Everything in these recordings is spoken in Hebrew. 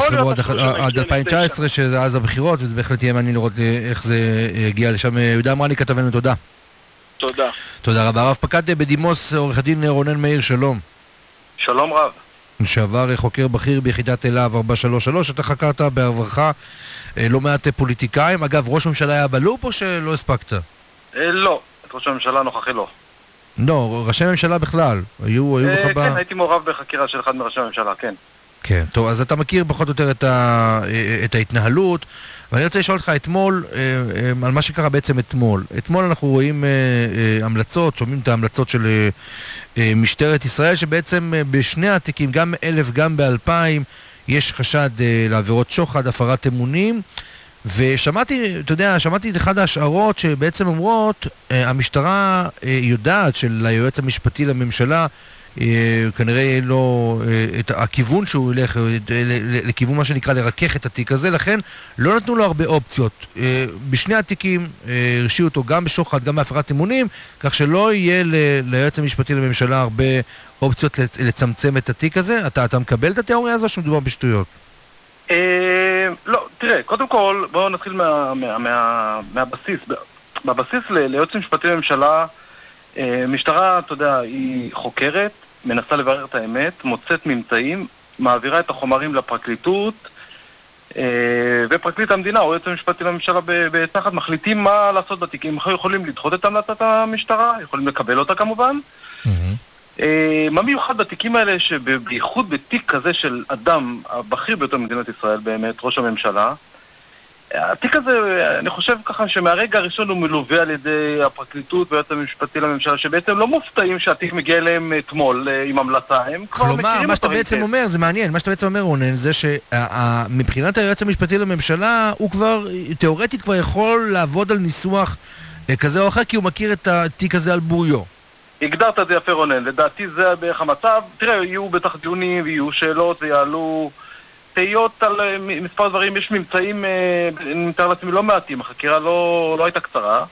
פברואר עד 2019, שזה אז הבחירות, וזה בהחלט יהיה מעניין לראות איך זה יגיע לשם. יהודה אמרני כתבנו, תודה. תודה. תודה רבה. רב פקד בדימוס, עורך הדין רונן מאיר, שלום. שלום רב. לשעבר חוקר בכיר ביחידת להב 433, אתה חקרת בעברך לא מעט פוליטיקאים. אגב, ראש הממשלה היה בלופ או שלא הספקת? לא, את ראש הממשלה הנוכחי לא. לא, ראשי ממשלה בכלל. היו לך כן, הייתי מעורב בחקירה של אחד מראשי הממשלה, כן. כן, טוב, אז אתה מכיר פחות או יותר את ההתנהלות, ואני רוצה לשאול אותך אתמול, על מה שקרה בעצם אתמול. אתמול אנחנו רואים המלצות, שומעים את ההמלצות של משטרת ישראל, שבעצם בשני התיקים, גם 1000 גם ב-2000, יש חשד לעבירות שוחד, הפרת אמונים, ושמעתי, אתה יודע, שמעתי את אחד ההשערות שבעצם אומרות, המשטרה יודעת של היועץ המשפטי לממשלה, כנראה לא את הכיוון שהוא ילך לכיוון מה שנקרא לרכך את התיק הזה, לכן לא נתנו לו הרבה אופציות. בשני התיקים הרשיעו אותו גם בשוחד, גם בהפרת אמונים, כך שלא יהיה ליועץ המשפטי לממשלה הרבה אופציות לצמצם את התיק הזה. אתה מקבל את התיאוריה הזו שמדובר בשטויות? לא, תראה, קודם כל בואו נתחיל מהבסיס. בבסיס ליועץ המשפטי לממשלה, משטרה, אתה יודע, היא חוקרת, מנסה לברר את האמת, מוצאת ממצאים, מעבירה את החומרים לפרקליטות, ופרקליט המדינה או יועץ המשפטי לממשלה בתחת מחליטים מה לעשות בתיקים. יכולים לדחות את המלצת המשטרה, יכולים לקבל אותה כמובן. מה מיוחד בתיקים האלה שבייחוד בתיק כזה של אדם הבכיר ביותר במדינת ישראל, באמת, ראש הממשלה, התיק הזה, אני חושב ככה שמהרגע הראשון הוא מלווה על ידי הפרקליטות והיועץ המשפטי לממשלה, שבעצם לא מופתעים שהתיק מגיע אליהם אתמול עם המלצה. הם כבר מכירים אותו. כלומר, מה שאתה בעצם אומר, זה מעניין, מה שאתה בעצם אומר, רונן, זה שמבחינת היועץ המשפטי לממשלה, הוא כבר, תיאורטית כבר יכול לעבוד על ניסוח כזה או אחר, כי הוא מכיר את התיק הזה על בוריו. הגדרת את זה יפה, רונן. לדעתי זה בערך המצב. תראה, יהיו בטח דיונים ויהיו שאלות ויעלו תהיות על מספר דברים. יש ממצאים, נתאר לעצמי, לא מעטים. החקירה לא הייתה קצרה.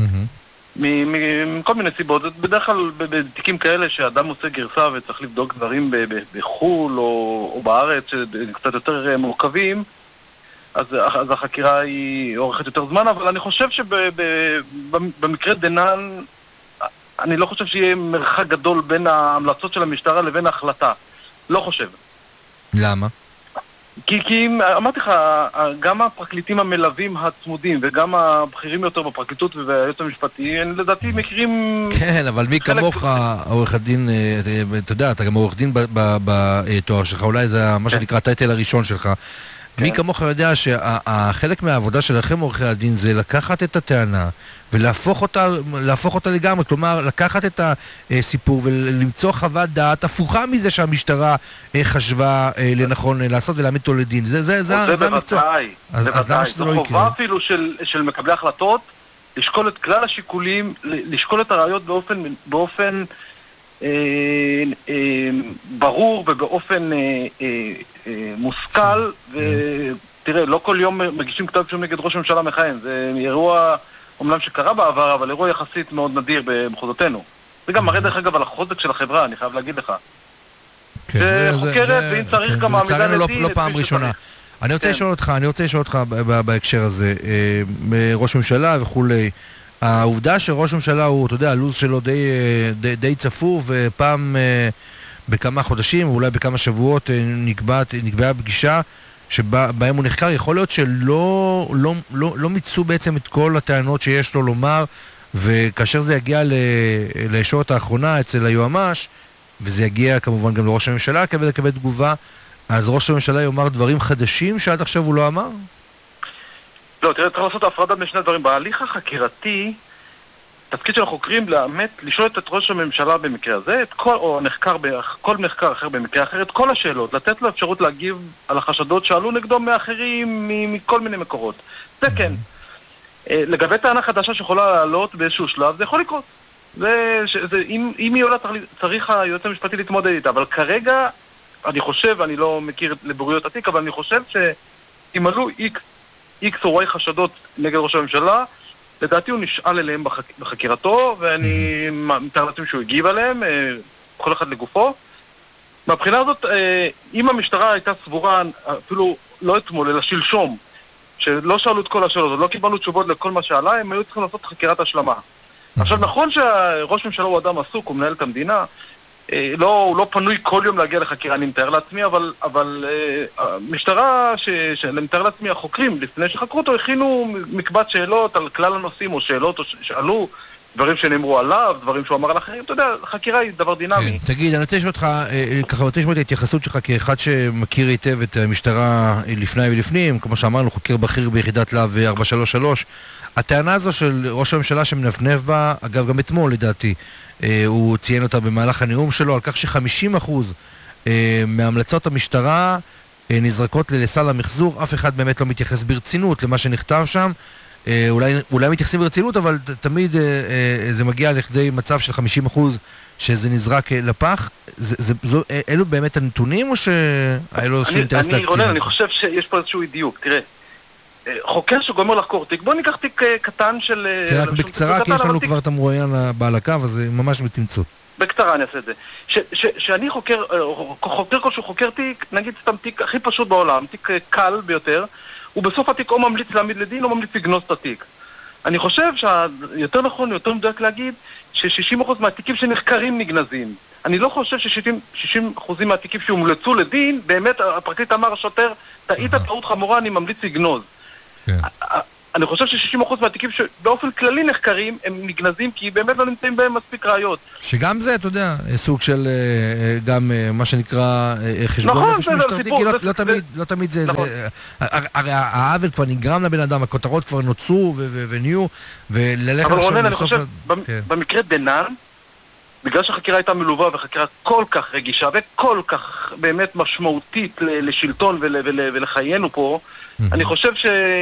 מכל מיני סיבות. בדרך כלל בתיקים כאלה שאדם עושה גרסה וצריך לבדוק דברים בחול או בארץ שקצת יותר מורכבים, אז החקירה היא אורכת יותר זמן, אבל אני חושב שבמקרה דנן אני לא חושב שיהיה מרחק גדול בין ההמלצות של המשטרה לבין ההחלטה. לא חושב. למה? כי אמרתי לך, גם הפרקליטים המלווים הצמודים וגם הבכירים יותר בפרקליטות והיועץ המשפטי, לדעתי מכירים... כן, אבל מי כמוך, עורך הדין, אתה יודע, אתה גם עורך דין בתואר שלך, אולי זה מה שנקרא הטייטל הראשון שלך. מי כמוך יודע שהחלק מהעבודה שלכם עורכי הדין זה לקחת את הטענה ולהפוך אותה לגמרי, כלומר לקחת את הסיפור ולמצוא חוות דעת הפוכה מזה שהמשטרה חשבה לנכון לעשות ולהעמיד אותו לדין. זה המקצוע. אז למה שזה לא יקרה? זו חובה אפילו של מקבלי החלטות לשקול את כלל השיקולים, לשקול את הראיות באופן ברור ובאופן מושכל, ותראה, לא כל יום מגישים כתב אישום נגד ראש הממשלה מכהן. זה אירוע אומנם שקרה בעבר, אבל אירוע יחסית מאוד נדיר במחוזותינו. זה גם מראה דרך אגב על החוזק של החברה, אני חייב להגיד לך. זה חוקרת, ואם צריך גם מעמידה לדין. לא פעם ראשונה. אני רוצה לשאול אותך בהקשר הזה, ראש ממשלה וכולי, העובדה שראש ממשלה הוא, אתה יודע, הלו"ז שלו די צפוף, ופעם בכמה חודשים, ואולי בכמה שבועות נקבעה פגישה שבהם הוא נחקר, יכול להיות שלא מיצו בעצם את כל הטענות שיש לו לומר, וכאשר זה יגיע לישורת האחרונה אצל היועמ"ש, וזה יגיע כמובן גם לראש הממשלה לקבל תגובה, אז ראש הממשלה יאמר דברים חדשים שעד עכשיו הוא לא אמר? לא, תראה, צריך לעשות הפרדה בין שני דברים. בהליך החקירתי, תפקיד של החוקרים לאמת, לשאול את ראש הממשלה במקרה הזה, או כל נחקר אחר במקרה אחר, את כל השאלות, לתת לו אפשרות להגיב על החשדות שעלו נגדו מאחרים, מכל מיני מקורות. זה כן. לגבי טענה חדשה שיכולה לעלות באיזשהו שלב, זה יכול לקרות. אם היא עולה, צריך היועץ המשפטי להתמודד איתה, אבל כרגע, אני חושב, אני לא מכיר לבוריות התיק, אבל אני חושב שאם עלו X או Y חשדות נגד ראש הממשלה, לדעתי הוא נשאל אליהם בחקירתו, ואני מתאר לעצמי שהוא הגיב עליהם, כל אחד לגופו, מהבחינה הזאת, אם המשטרה הייתה סבורה, אפילו לא אתמול, אלא שלשום, שלא שאלו את כל השאלות, לא קיבלנו תשובות לכל מה שעלה, הם היו צריכים לעשות חקירת השלמה. עכשיו, נכון שהראש ממשלה הוא אדם עסוק, הוא מנהל את המדינה, הוא לא פנוי כל יום להגיע לחקירה, אני מתאר לעצמי, אבל המשטרה, אני מתאר לעצמי, החוקרים, לפני שחקרו אותו, הכינו מקבץ שאלות על כלל הנושאים, או שאלות, או שאלו דברים שנאמרו עליו, דברים שהוא אמר על אחרים, אתה יודע, חקירה היא דבר דינמי. כן, תגיד, אני רוצה לשאול אותך, ככה רוצה לשמוע את ההתייחסות שלך כאחד שמכיר היטב את המשטרה לפני ולפנים, כמו שאמרנו, חוקר בכיר ביחידת להב 433, הטענה הזו של ראש הממשלה שמנפנף בה, אגב גם אתמול לדעתי, הוא ציין אותה במהלך הנאום שלו, על כך ש50% מהמלצות המשטרה נזרקות לסל המחזור, אף אחד באמת לא מתייחס ברצינות למה שנכתב שם, אולי מתייחסים ברצינות, אבל תמיד זה מגיע לכדי מצב של 50% שזה נזרק לפח. אלו באמת הנתונים או שאלו שאינטרס להקציב? רונן, אני חושב שיש פה איזשהו דיוק. תראה, חוקר שגומר לחקור תיק, בוא ניקח תיק קטן של... רק בקצרה, כי יש לנו כבר את המרואיין בעל הקו, אז ממש בתמצות. בקצרה אני אעשה את זה. שאני חוקר כלשהו חוקר תיק, נגיד סתם תיק הכי פשוט בעולם, תיק קל ביותר, ובסוף התיק או ממליץ להעמיד לדין או ממליץ לגנוז את התיק. אני חושב שיותר נכון, יותר מדויק להגיד, ש60% מהתיקים שנחקרים נגנזים. אני לא חושב ש60% מהתיקים שהומלצו לדין, באמת הפרקליט אמר השוטר, טעית טעות חמורה, אני ממליץ לגנוז. אני חושב ש60% מהתיקים שבאופן כללי נחקרים הם נגנזים כי באמת לא נמצאים בהם מספיק ראיות. שגם זה, אתה יודע, סוג של גם מה שנקרא חשבון נפש משטרתי, כי לא תמיד זה... הרי העוול כבר נגרם לבן אדם, הכותרות כבר נוצרו ונהיו, וללכת... אבל רונן, אני חושב, במקרה דנן, בגלל שהחקירה הייתה מלווה וחקירה כל כך רגישה וכל כך באמת משמעותית לשלטון ולחיינו פה, אני חושב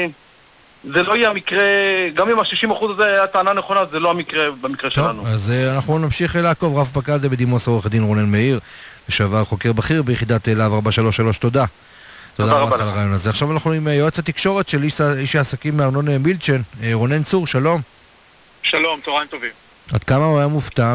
זה לא יהיה המקרה, גם אם ה-60% הזה היה טענה נכונה, זה לא המקרה במקרה שלנו. טוב, אז אנחנו נמשיך לעקוב. רב פקד בדימוס עורך הדין רונן מאיר, לשעבר חוקר בכיר ביחידת להב 433, תודה. תודה רבה על הרעיון הזה. עכשיו אנחנו עם יועץ התקשורת של איש העסקים מארנון מילצ'ן, רונן צור, שלום. שלום, צהריים טובים. עד כמה הוא היה מופתע